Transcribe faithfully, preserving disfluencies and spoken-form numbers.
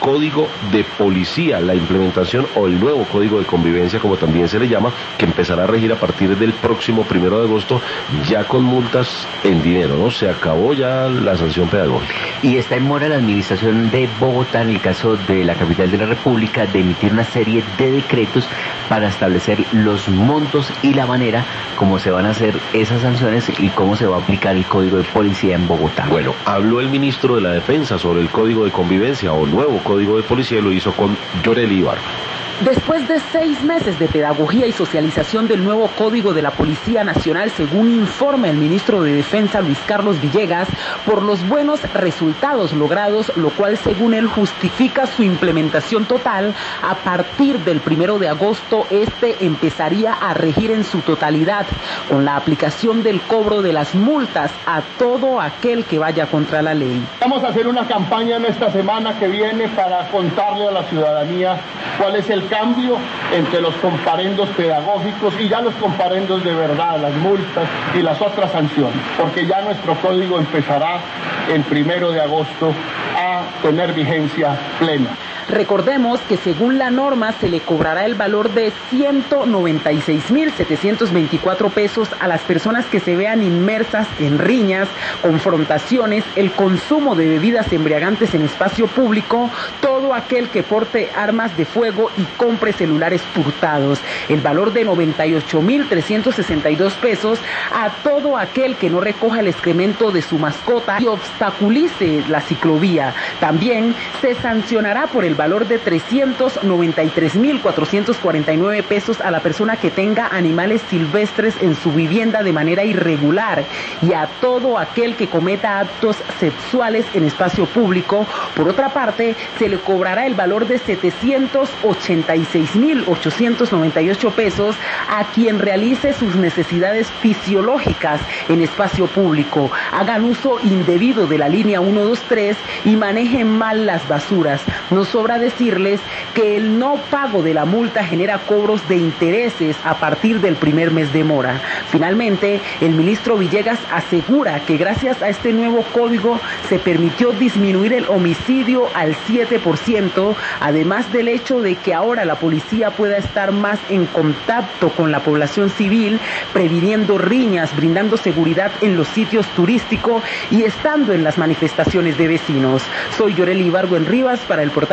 Código de Policía, la implementación o el nuevo Código de Convivencia, como también se le llama, que empezará a regir a partir del próximo primero de agosto, ya con multas en dinero, ¿no? Se acabó ya la sanción pedagógica. Y está en mora la administración de Bogotá, en el caso de la capital de la República, de emitir una serie de decretos para establecer los montos y la manera como se van a hacer esas sanciones y cómo se va a aplicar el Código de Policía en Bogotá. Bueno, habló el ministro de la Defensa sobre el Código de Convivencia o nuevo Código de Policía y lo hizo con Yoreli Ibarra. Después de seis meses de pedagogía y socialización del nuevo Código de la Policía Nacional, según informa el ministro de Defensa Luis Carlos Villegas, por los buenos resultados logrados, lo cual según él justifica su implementación total, a partir del primero de agosto este empezaría a regir en su totalidad, con la aplicación del cobro de las multas a todo aquel que vaya contra la ley. Vamos a hacer una campaña en esta semana que viene para contarle a la ciudadanía cuál es el cambio entre los comparendos pedagógicos y ya los comparendos de verdad, las multas y las otras sanciones, porque ya nuestro código empezará el primero de agosto a tener vigencia plena. Recordemos que según la norma se le cobrará el valor de ciento noventa y seis mil setecientos veinticuatro pesos a las personas que se vean inmersas en riñas, confrontaciones, el consumo de bebidas embriagantes en espacio público, todo aquel que porte armas de fuego y compre celulares hurtados. El valor de noventa y ocho mil trescientos sesenta y dos pesos a todo aquel que no recoja el excremento de su mascota y obstaculice la ciclovía. También se sancionará por el valor de trescientos noventa y tres mil cuatrocientos cuarenta y nueve pesos a la persona que tenga animales silvestres en su vivienda de manera irregular y a todo aquel que cometa actos sexuales en espacio público. Por otra parte, se le cobrará el valor de setecientos ochenta y seis mil ochocientos noventa y ocho pesos a quien realice sus necesidades fisiológicas en espacio público, hagan uso indebido de la línea ciento veintitrés y manejen mal las basuras. No sobra decirles que el no pago de la multa genera cobros de intereses a partir del primer mes de mora. Finalmente, el ministro Villegas asegura que gracias a este nuevo código se permitió disminuir el homicidio al siete por ciento, además del hecho de que ahora la policía pueda estar más en contacto con la población civil, previniendo riñas, brindando seguridad en los sitios turísticos y estando en las manifestaciones de vecinos. Soy Yoreli Ibargo en Rivas para el portal